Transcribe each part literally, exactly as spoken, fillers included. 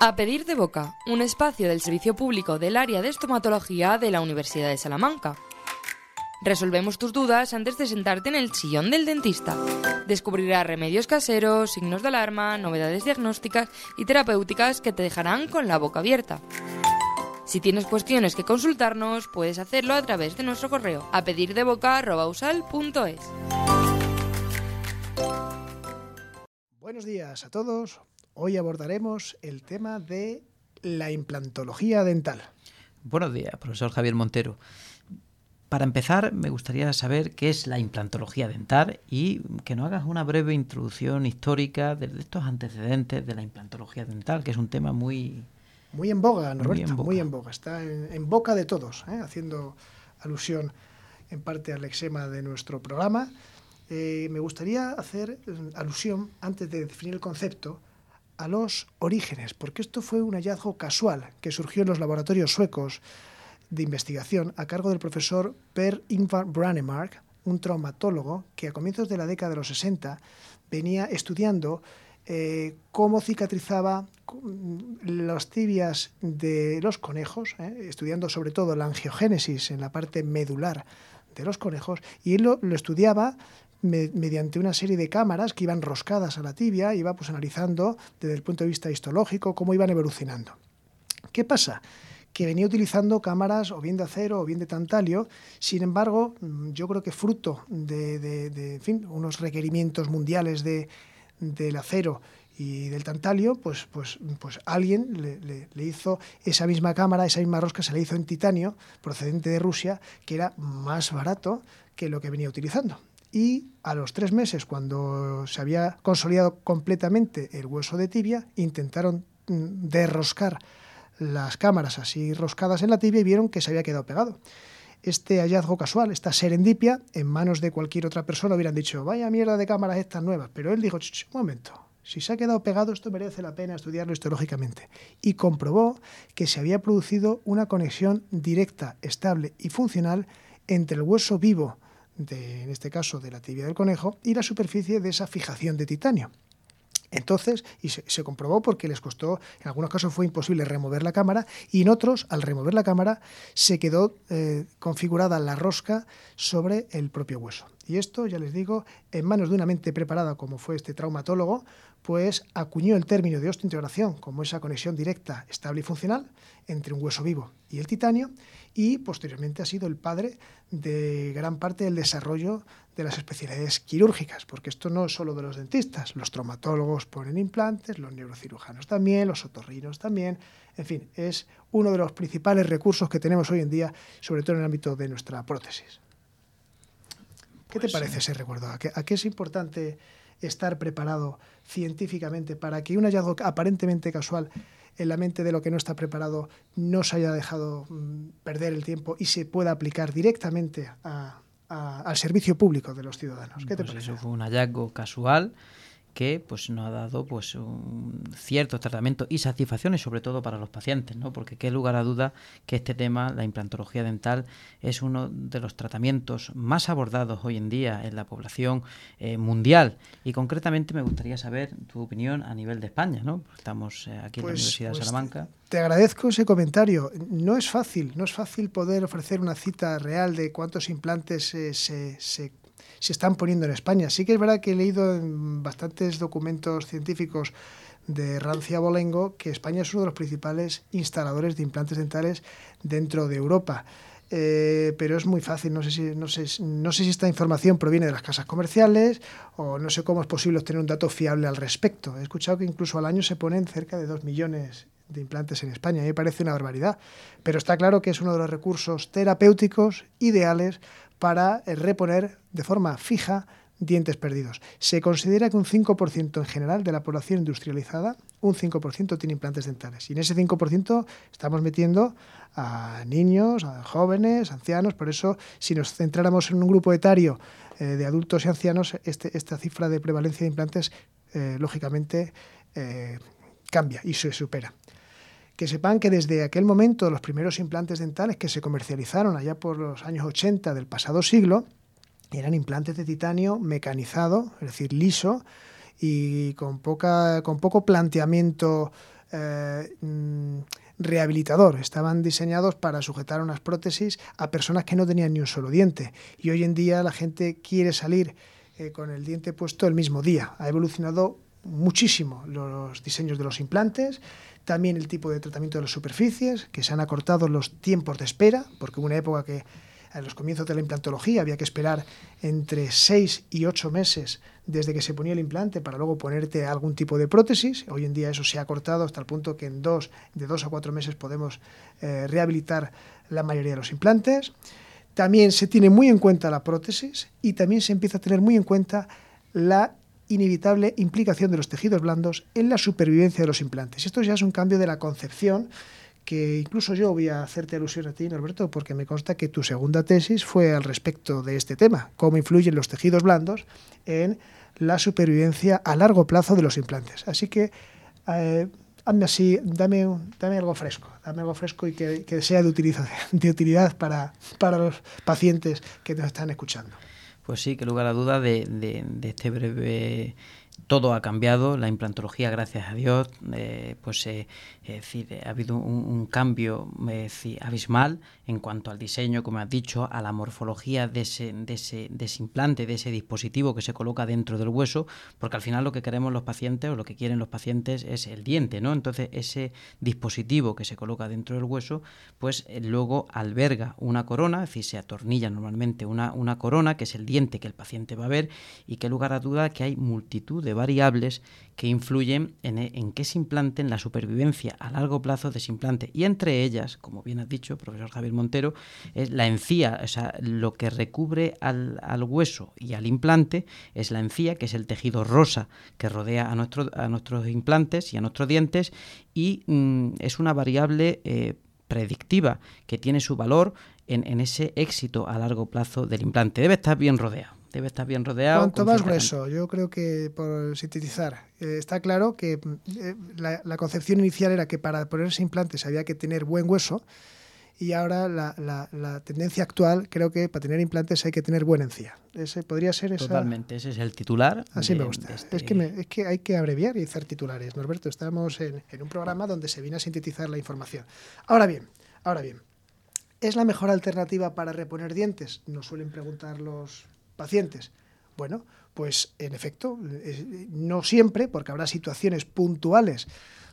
A Pedir de Boca, un espacio del servicio público del área de estomatología de la Universidad de Salamanca. Resolvemos tus dudas antes de sentarte en el sillón del dentista. Descubrirás remedios caseros, signos de alarma, novedades diagnósticas y terapéuticas que te dejarán con la boca abierta. Si tienes cuestiones que consultarnos, puedes hacerlo a través de nuestro correo a pedirdevoca arroba usal punto es. Buenos días a todos. Hoy abordaremos el tema de la implantología dental. Buenos días, profesor Javier Montero. Para empezar, me gustaría saber qué es la implantología dental y que nos hagas una breve introducción histórica de estos antecedentes de la implantología dental, que es un tema muy... Muy en boga, Norberto, muy en boga. Muy en boga. Está en, en boca de todos, ¿eh? Haciendo alusión en parte al lexema de nuestro programa. Eh, me gustaría hacer alusión, antes de definir el concepto, a los orígenes, porque esto fue un hallazgo casual que surgió en los laboratorios suecos de investigación a cargo del profesor Per-Ingvar Brånemark, un traumatólogo que a comienzos de la década de los sesenta venía estudiando eh, cómo cicatrizaba las tibias de los conejos, eh, estudiando sobre todo la angiogénesis en la parte medular de los conejos, y él lo, lo estudiaba mediante una serie de cámaras que iban roscadas a la tibia, iba pues analizando desde el punto de vista histológico cómo iban evolucionando. ¿Qué pasa? Que venía utilizando cámaras o bien de acero o bien de tantalio. Sin embargo, yo creo que fruto de, de, de en fin, unos requerimientos mundiales de, del acero y del tantalio, pues, pues, pues alguien le, le, le hizo esa misma cámara, esa misma rosca se la hizo en titanio procedente de Rusia, que era más barato que lo que venía utilizando. Y a los tres meses, cuando se había consolidado completamente el hueso de tibia, intentaron derroscar las cámaras así roscadas en la tibia y vieron que se había quedado pegado. Este hallazgo casual, esta serendipia, en manos de cualquier otra persona hubieran dicho, vaya mierda de cámaras estas nuevas, pero él dijo, un momento, si se ha quedado pegado esto merece la pena estudiarlo histológicamente. Y comprobó que se había producido una conexión directa, estable y funcional entre el hueso vivo, de, en este caso de la tibia del conejo, y la superficie de esa fijación de titanio. Entonces, y se, se comprobó porque les costó, en algunos casos fue imposible remover la cámara y en otros, al remover la cámara, se quedó eh, configurada la rosca sobre el propio hueso. Y esto, ya les digo, en manos de una mente preparada como fue este traumatólogo, pues acuñó el término de osteointegración como esa conexión directa, estable y funcional entre un hueso vivo y el titanio, y posteriormente ha sido el padre de gran parte del desarrollo de las especialidades quirúrgicas, porque esto no es solo de los dentistas, los traumatólogos ponen implantes, los neurocirujanos también, los otorrinos también, en fin, es uno de los principales recursos que tenemos hoy en día, sobre todo en el ámbito de nuestra prótesis. ¿Qué te parece ese recuerdo? ¿A qué, a qué es importante estar preparado científicamente para que un hallazgo aparentemente casual en la mente de lo que no está preparado no se haya dejado mm, perder el tiempo y se pueda aplicar directamente a, a, al servicio público de los ciudadanos? ¿Qué te pues parece? Eso fue un hallazgo casual que pues nos ha dado pues un cierto tratamiento y satisfacciones, sobre todo para los pacientes, ¿no? Porque qué lugar a duda que este tema, la implantología dental, es uno de los tratamientos más abordados hoy en día en la población eh, mundial. Y concretamente me gustaría saber tu opinión a nivel de España, ¿no? Estamos eh, aquí en pues, la Universidad pues de Salamanca. Te, te agradezco ese comentario. No es fácil, no es fácil poder ofrecer una cita real de cuántos implantes eh, se, se se están poniendo en España. Sí que es verdad que he leído en bastantes documentos científicos de Rancia Abolengo que España es uno de los principales instaladores de implantes dentales dentro de Europa. Eh, pero es muy fácil, no sé, si, no, sé, no sé si esta información proviene de las casas comerciales o no sé cómo es posible obtener un dato fiable al respecto. He escuchado que incluso al año se ponen cerca de dos millones de implantes en España. A mí me parece una barbaridad, pero está claro que es uno de los recursos terapéuticos ideales para reponer de forma fija dientes perdidos. Se considera que un cinco por ciento en general de la población industrializada, un cinco por ciento tiene implantes dentales. Y en ese cinco por ciento estamos metiendo a niños, a jóvenes, ancianos. Por eso, si nos centráramos en un grupo etario eh, de adultos y ancianos, este, esta cifra de prevalencia de implantes, eh, lógicamente, eh, cambia y se supera. Que sepan que desde aquel momento los primeros implantes dentales que se comercializaron allá por los años ochenta del pasado siglo eran implantes de titanio mecanizado, es decir, liso, y con, poca, con poco planteamiento eh, rehabilitador, estaban diseñados para sujetar unas prótesis a personas que no tenían ni un solo diente. Y hoy en día la gente quiere salir eh, con el diente puesto el mismo día. Ha evolucionado muchísimo los diseños de los implantes, también el tipo de tratamiento de las superficies, que se han acortado los tiempos de espera, porque hubo una época que a los comienzos de la implantología había que esperar entre seis y ocho meses desde que se ponía el implante para luego ponerte algún tipo de prótesis. Hoy en día eso se ha acortado hasta el punto que en dos, de dos a cuatro meses podemos eh, rehabilitar la mayoría de los implantes. También se tiene muy en cuenta la prótesis y también se empieza a tener muy en cuenta la inevitable implicación de los tejidos blandos en la supervivencia de los implantes. Esto ya es un cambio de la concepción que incluso yo voy a hacerte alusión a ti, Norberto, porque me consta que tu segunda tesis fue al respecto de este tema, cómo influyen los tejidos blandos en la supervivencia a largo plazo de los implantes. Así que eh, hazme así, dame, dame algo fresco, dame algo fresco y que, que sea de utilidad, de utilidad para, para los pacientes que nos están escuchando. Pues sí, que lugar a duda de, de, de este breve... Todo ha cambiado, la implantología, gracias a Dios, eh, pues eh, es decir, ha habido un, un cambio eh, decir, abismal en cuanto al diseño, como has dicho, a la morfología de ese, de, ese, de ese implante, de ese dispositivo que se coloca dentro del hueso, porque al final lo que queremos los pacientes o lo que quieren los pacientes es el diente, ¿no? Entonces ese dispositivo que se coloca dentro del hueso, pues eh, luego alberga una corona, es decir, se atornilla normalmente una, una corona, que es el diente que el paciente va a ver, y que lugar a duda que hay multitud de variables que influyen en, en que se implante, en la supervivencia a largo plazo de ese implante. Y entre ellas, como bien has dicho, profesor Javier Montero, es la encía, o sea, lo que recubre al, al hueso y al implante es la encía, que es el tejido rosa que rodea a, nuestro, a nuestros implantes y a nuestros dientes, y mmm, es una variable eh, predictiva que tiene su valor en, en ese éxito a largo plazo del implante. Debe estar bien rodeado. Debe estar bien rodeado. Cuanto más grueso, yo creo que, por sintetizar, eh, está claro que eh, la, la concepción inicial era que para ponerse implantes había que tener buen hueso, y ahora la, la, la tendencia actual, creo que para tener implantes hay que tener buena encía. Ese podría ser esa... Totalmente, ese es el titular. Así de, me gusta. Este... Es, que me, es que hay que abreviar y hacer titulares, Norberto. Estamos en, en un programa donde se viene a sintetizar la información. Ahora bien, ahora bien, ¿es la mejor alternativa para reponer dientes? Nos suelen preguntar los pacientes. Bueno, pues en efecto, no siempre, porque habrá situaciones puntuales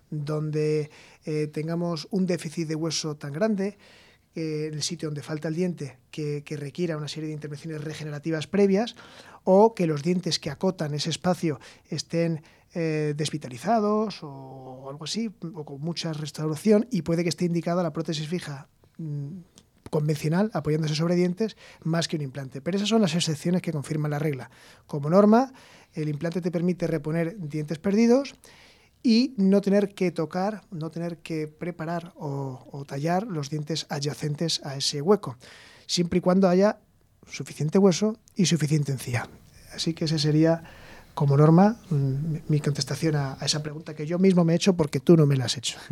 donde eh, tengamos un déficit de hueso tan grande, eh, en el sitio donde falta el diente, que, que requiera una serie de intervenciones regenerativas previas, o que los dientes que acotan ese espacio estén eh, desvitalizados o algo así, o con mucha restauración, y puede que esté indicada la prótesis fija mmm, convencional, apoyándose sobre dientes, más que un implante. Pero esas son las excepciones que confirman la regla. Como norma, el implante te permite reponer dientes perdidos y no tener que tocar, no tener que preparar o, o tallar los dientes adyacentes a ese hueco, siempre y cuando haya suficiente hueso y suficiente encía. Así que ese sería, como norma, mi contestación a, a esa pregunta que yo mismo me he hecho porque tú no me la has hecho.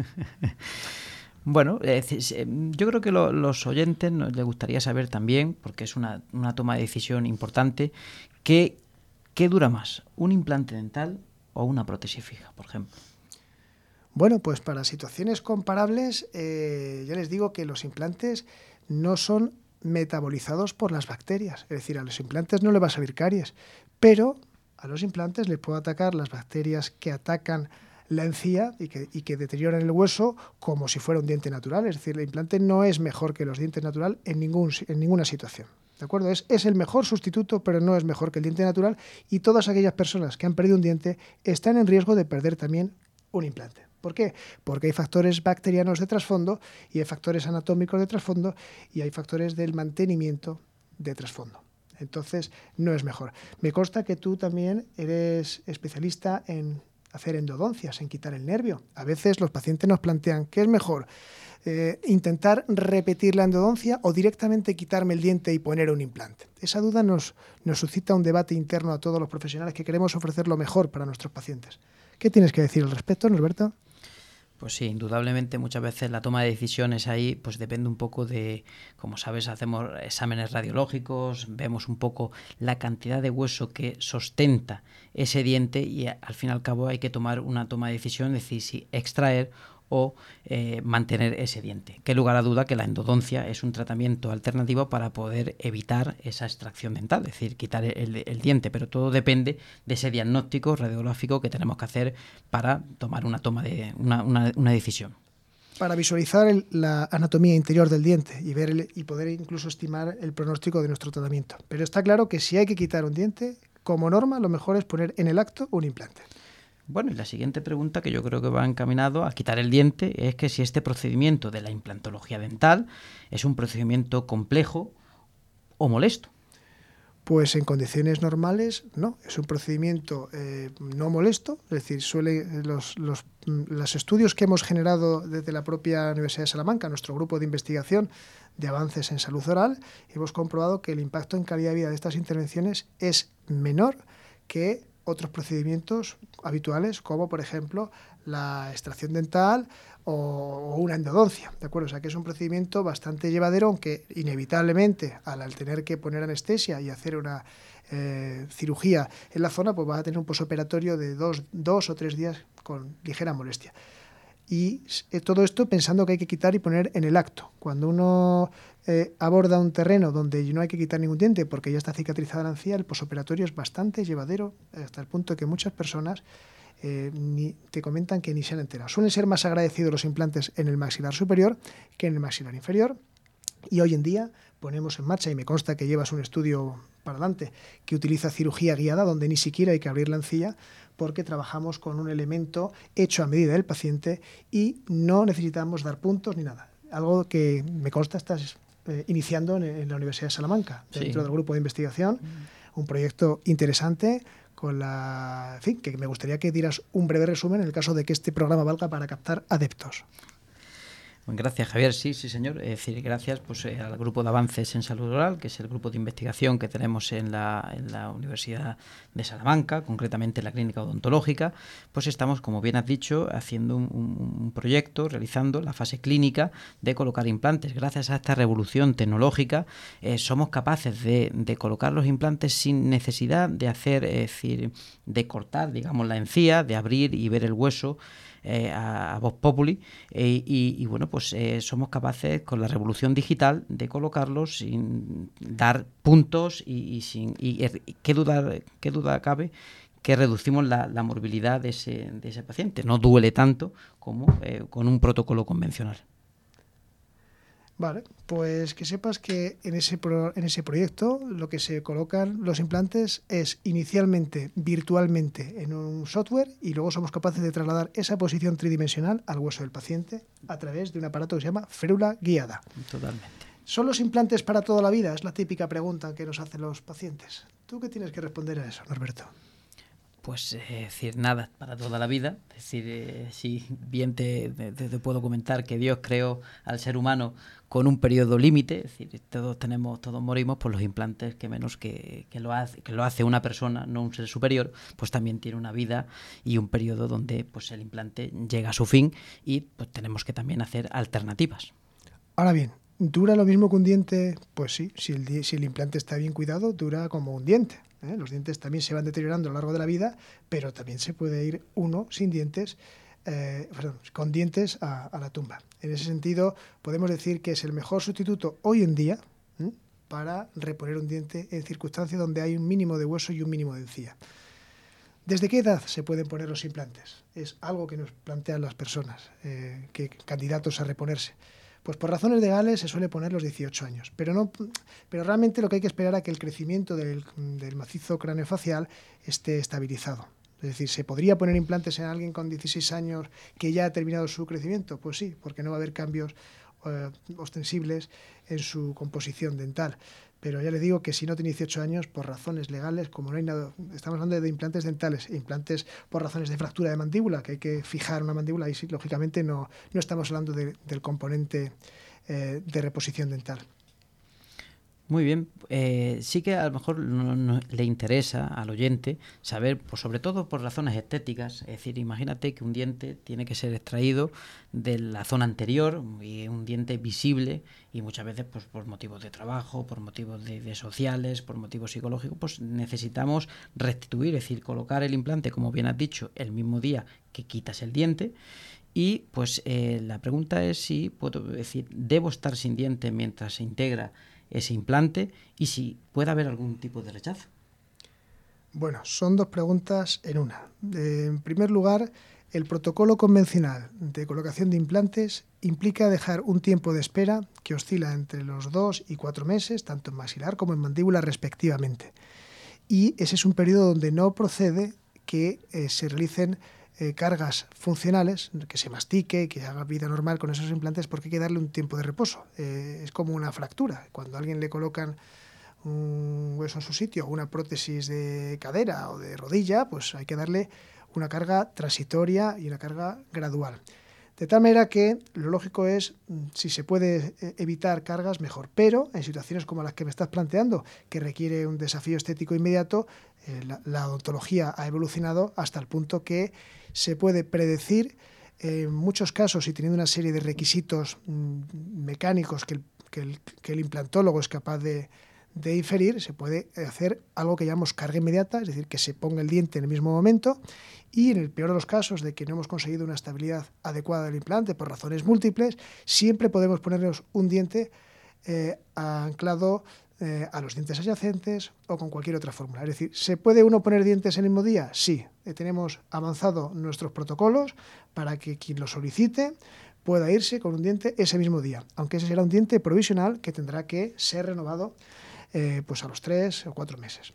Bueno, eh, yo creo que lo, los oyentes nos les gustaría saber también, porque es una, una toma de decisión importante, que, ¿qué dura más? ¿Un implante dental o una prótesis fija, por ejemplo? Bueno, pues para situaciones comparables, eh, ya les digo que los implantes no son metabolizados por las bacterias. Es decir, a los implantes no le va a salir caries, pero a los implantes les puede atacar las bacterias que atacan la encía y que, y que deterioran el hueso como si fuera un diente natural. Es decir, el implante no es mejor que los dientes naturales en, ningún, en ninguna situación. ¿De acuerdo? Es, es el mejor sustituto, pero no es mejor que el diente natural, y todas aquellas personas que han perdido un diente están en riesgo de perder también un implante. ¿Por qué? Porque hay factores bacterianos de trasfondo y hay factores anatómicos de trasfondo y hay factores del mantenimiento de trasfondo. Entonces, no es mejor. Me consta que tú también eres especialista en hacer endodoncias, en quitar el nervio. A veces los pacientes nos plantean, ¿qué es mejor? Eh, ¿Intentar repetir la endodoncia o directamente quitarme el diente y poner un implante? Esa duda nos, nos suscita un debate interno a todos los profesionales que queremos ofrecer lo mejor para nuestros pacientes. ¿Qué tienes que decir al respecto, Norberto? Pues sí, indudablemente muchas veces la toma de decisiones ahí pues depende un poco de, como sabes, hacemos exámenes radiológicos, vemos un poco la cantidad de hueso que sustenta ese diente y al fin y al cabo hay que tomar una toma de decisión, es decir, si extraer o eh, mantener ese diente. Qué lugar a duda que la endodoncia es un tratamiento alternativo para poder evitar esa extracción dental, es decir, quitar el, el diente, pero todo depende de ese diagnóstico radiográfico que tenemos que hacer para tomar una toma de una, una, una decisión. Para visualizar el, la anatomía interior del diente y ver el, y poder incluso estimar el pronóstico de nuestro tratamiento. Pero está claro que si hay que quitar un diente, como norma, lo mejor es poner en el acto un implante. Bueno, y la siguiente pregunta, que yo creo que va encaminado a quitar el diente, es que si este procedimiento de la implantología dental es un procedimiento complejo o molesto. Pues en condiciones normales no, es un procedimiento eh, no molesto, es decir, suele los, los, los estudios que hemos generado desde la propia Universidad de Salamanca, nuestro grupo de investigación de avances en salud oral, hemos comprobado que el impacto en calidad de vida de estas intervenciones es menor que otros procedimientos habituales, como por ejemplo la extracción dental o, o una endodoncia, ¿de acuerdo? O sea que es un procedimiento bastante llevadero, aunque inevitablemente al, al tener que poner anestesia y hacer una eh, cirugía en la zona, pues va a tener un posoperatorio de dos, dos o tres días con ligera molestia. Y eh, todo esto pensando que hay que quitar y poner en el acto. Cuando uno eh, aborda un terreno donde no hay que quitar ningún diente porque ya está cicatrizada la encía, el posoperatorio es bastante llevadero, hasta el punto que muchas personas eh, ni, te comentan que ni se han enterado. Suelen ser más agradecidos los implantes en el maxilar superior que en el maxilar inferior. Y hoy en día ponemos en marcha, y me consta que llevas un estudio para adelante, que utiliza cirugía guiada, donde ni siquiera hay que abrir la encía, porque trabajamos con un elemento hecho a medida del paciente y no necesitamos dar puntos ni nada. Algo que me consta estás eh, iniciando en, en la Universidad de Salamanca, dentro sí. del grupo de investigación, un proyecto interesante con la, en fin, que me gustaría que dieras un breve resumen en el caso de que este programa valga para captar adeptos. Gracias, Javier. Sí, sí, señor. Es decir, gracias pues, eh, al Grupo de Avances en Salud Oral, que es el grupo de investigación que tenemos en la, en la Universidad de Salamanca, concretamente en la Clínica Odontológica. Pues estamos, como bien has dicho, haciendo un, un proyecto, realizando la fase clínica de colocar implantes. Gracias a esta revolución tecnológica, eh, somos capaces de, de colocar los implantes sin necesidad de hacer, es decir, de cortar, digamos, la encía, de abrir y ver el hueso. Eh, a, a Vox Populi eh, y, y bueno pues eh, somos capaces con la revolución digital de colocarlos sin dar puntos y, y sin y, y qué duda qué duda cabe que reducimos la, la morbilidad de ese, de ese paciente. No duele tanto como eh, con un protocolo convencional. Vale, pues que sepas que en ese, pro, en ese proyecto lo que se colocan los implantes es inicialmente virtualmente en un software y luego somos capaces de trasladar esa posición tridimensional al hueso del paciente a través de un aparato que se llama férula guiada. Totalmente. ¿Son los implantes para toda la vida? Es la típica pregunta que nos hacen los pacientes. ¿Tú qué tienes que responder a eso, Norberto? Pues es eh, decir, nada, para toda la vida. Es decir, eh, si bien te, te, te puedo comentar que Dios creó al ser humano con un periodo límite, es decir, todos tenemos, todos morimos, por los implantes que menos que, que, lo hace, que lo hace una persona, no un ser superior, pues también tiene una vida y un periodo donde pues el implante llega a su fin y pues tenemos que también hacer alternativas. Ahora bien, ¿dura lo mismo que un diente? Pues sí, si el, si el implante está bien cuidado, dura como un diente. ¿eh? Los dientes también se van deteriorando a lo largo de la vida, pero también se puede ir uno sin dientes, eh, perdón, con dientes a, a la tumba. En ese sentido, podemos decir que es el mejor sustituto hoy en día ¿eh? para reponer un diente en circunstancias donde hay un mínimo de hueso y un mínimo de encía. ¿Desde qué edad se pueden poner los implantes? Es algo que nos plantean las personas, eh, que candidatos a reponerse. Pues por razones legales se suele poner los dieciocho años, pero no, pero realmente lo que hay que esperar es que el crecimiento del, del macizo craneofacial esté estabilizado. Es decir, ¿se podría poner implantes en alguien con dieciséis años que ya ha terminado su crecimiento? Pues sí, porque no va a haber cambios eh, ostensibles en su composición dental. Pero ya le digo que si no tiene dieciocho años, por razones legales, como no hay nada, estamos hablando de implantes dentales, implantes por razones de fractura de mandíbula, que hay que fijar una mandíbula, y sí, lógicamente no, no estamos hablando de, del componente eh, de reposición dental. Muy bien, eh, sí que a lo mejor no, no, le interesa al oyente saber, pues sobre todo por razones estéticas, es decir, imagínate que un diente tiene que ser extraído de la zona anterior, y un diente visible, y muchas veces pues por motivos de trabajo, por motivos de, de sociales, por motivos psicológicos, pues necesitamos restituir, es decir, colocar el implante, como bien has dicho, el mismo día que quitas el diente. Y pues eh, la pregunta es si puedo decir, ¿debo estar sin diente mientras se integra ese implante y si puede haber algún tipo de rechazo? Bueno, son dos preguntas en una. Eh, en primer lugar, el protocolo convencional de colocación de implantes implica dejar un tiempo de espera que oscila entre los dos y cuatro meses, tanto en maxilar como en mandíbula respectivamente. Y ese es un periodo donde no procede que eh, se realicen Eh, cargas funcionales, que se mastique, que haga vida normal con esos implantes, porque hay que darle un tiempo de reposo. Eh, es como una fractura. Cuando a alguien le colocan un hueso en su sitio, una prótesis de cadera o de rodilla, pues hay que darle una carga transitoria y una carga gradual. De tal manera que lo lógico es, si se puede evitar cargas, mejor. Pero en situaciones como las que me estás planteando, que requiere un desafío estético inmediato, eh, la, la odontología ha evolucionado hasta el punto que se puede predecir eh, en muchos casos, y teniendo una serie de requisitos mmm, mecánicos que el, que, el, que el implantólogo es capaz de, de inferir, se puede hacer algo que llamamos carga inmediata, es decir, que se ponga el diente en el mismo momento, y en el peor de los casos de que no hemos conseguido una estabilidad adecuada del implante por razones múltiples, siempre podemos ponernos un diente eh, anclado eh, a los dientes adyacentes o con cualquier otra fórmula. Es decir, ¿se puede uno poner dientes en el mismo día? Sí, eh, tenemos avanzado nuestros protocolos para que quien lo solicite pueda irse con un diente ese mismo día, aunque ese será un diente provisional que tendrá que ser renovado eh, pues a los tres o cuatro meses.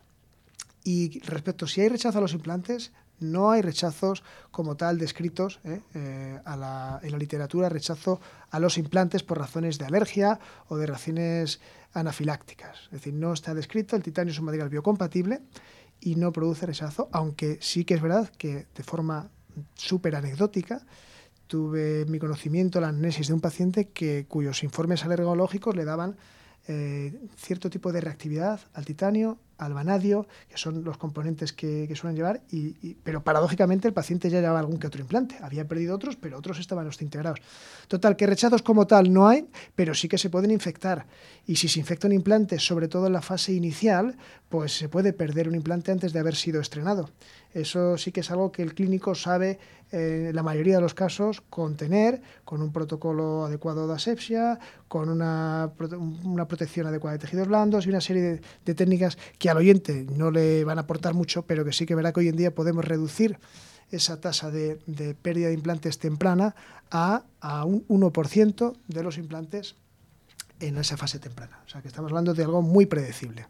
Y respecto a si hay rechazo a los implantes, no hay rechazos como tal descritos eh, eh, a la, en la literatura, rechazo a los implantes por razones de alergia o de reacciones anafilácticas. Es decir, no está descrito, el titanio es un material biocompatible y no produce rechazo, aunque sí que es verdad que de forma súper anecdótica tuve en mi conocimiento la amnesis de un paciente que, cuyos informes alergológicos le daban eh, cierto tipo de reactividad al titanio, al vanadio, que son los componentes que, que suelen llevar, y, y, pero paradójicamente el paciente ya llevaba algún que otro implante. Había perdido otros, pero otros estaban integrados. Total, que rechazos como tal no hay, pero sí que se pueden infectar. Y si se infecta un implante, sobre todo en la fase inicial, pues se puede perder un implante antes de haber sido estrenado. Eso sí que es algo que el clínico sabe, en eh, la mayoría de los casos, contener con un protocolo adecuado de asepsia, con una, una protección adecuada de tejidos blandos y una serie de, de técnicas que al oyente no le van a aportar mucho, pero que sí que verá que hoy en día podemos reducir esa tasa de, de pérdida de implantes temprana a, a un uno por ciento de los implantes en esa fase temprana. O sea que estamos hablando de algo muy predecible.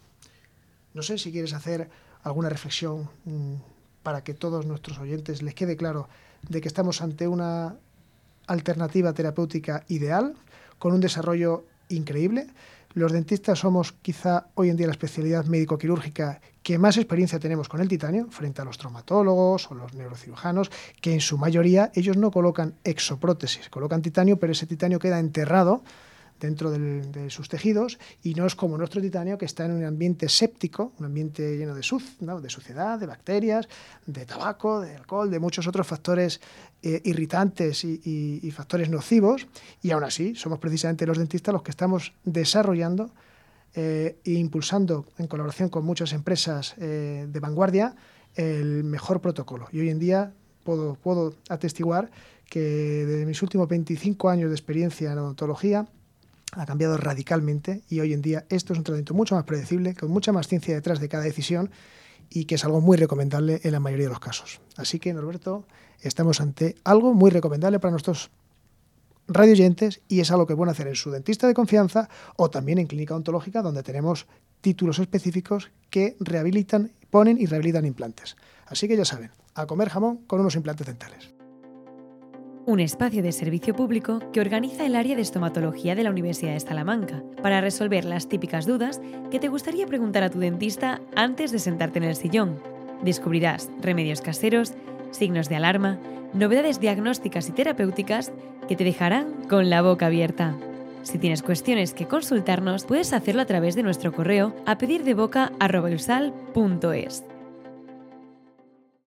No sé si quieres hacer alguna reflexión mmm, para que todos nuestros oyentes les quede claro de que estamos ante una alternativa terapéutica ideal, con un desarrollo increíble. Los dentistas somos quizá hoy en día la especialidad médico-quirúrgica que más experiencia tenemos con el titanio frente a los traumatólogos o los neurocirujanos, que en su mayoría ellos no colocan exoprótesis, colocan titanio, pero ese titanio queda enterrado dentro del, de sus tejidos y no es como nuestro titanio, que está en un ambiente séptico, un ambiente lleno de, su, ¿no? de suciedad, de bacterias, de tabaco, de alcohol, de muchos otros factores eh, irritantes y, y, y factores nocivos, y aún así somos precisamente los dentistas los que estamos desarrollando eh, e impulsando en colaboración con muchas empresas eh, de vanguardia el mejor protocolo. Y hoy en día puedo, puedo atestiguar que desde mis últimos veinticinco años de experiencia en odontología ha cambiado radicalmente y hoy en día esto es un tratamiento mucho más predecible, con mucha más ciencia detrás de cada decisión y que es algo muy recomendable en la mayoría de los casos. Así que, Norberto, estamos ante algo muy recomendable para nuestros radioyentes y es algo que pueden hacer en su dentista de confianza o también en clínica odontológica, donde tenemos títulos específicos que rehabilitan, ponen y rehabilitan implantes. Así que ya saben, a comer jamón con unos implantes dentales. Un espacio de servicio público que organiza el área de estomatología de la Universidad de Salamanca para resolver las típicas dudas que te gustaría preguntar a tu dentista antes de sentarte en el sillón. Descubrirás remedios caseros, signos de alarma, novedades diagnósticas y terapéuticas que te dejarán con la boca abierta. Si tienes cuestiones que consultarnos, puedes hacerlo a través de nuestro correo a pedir de boca arroba eusal punto es.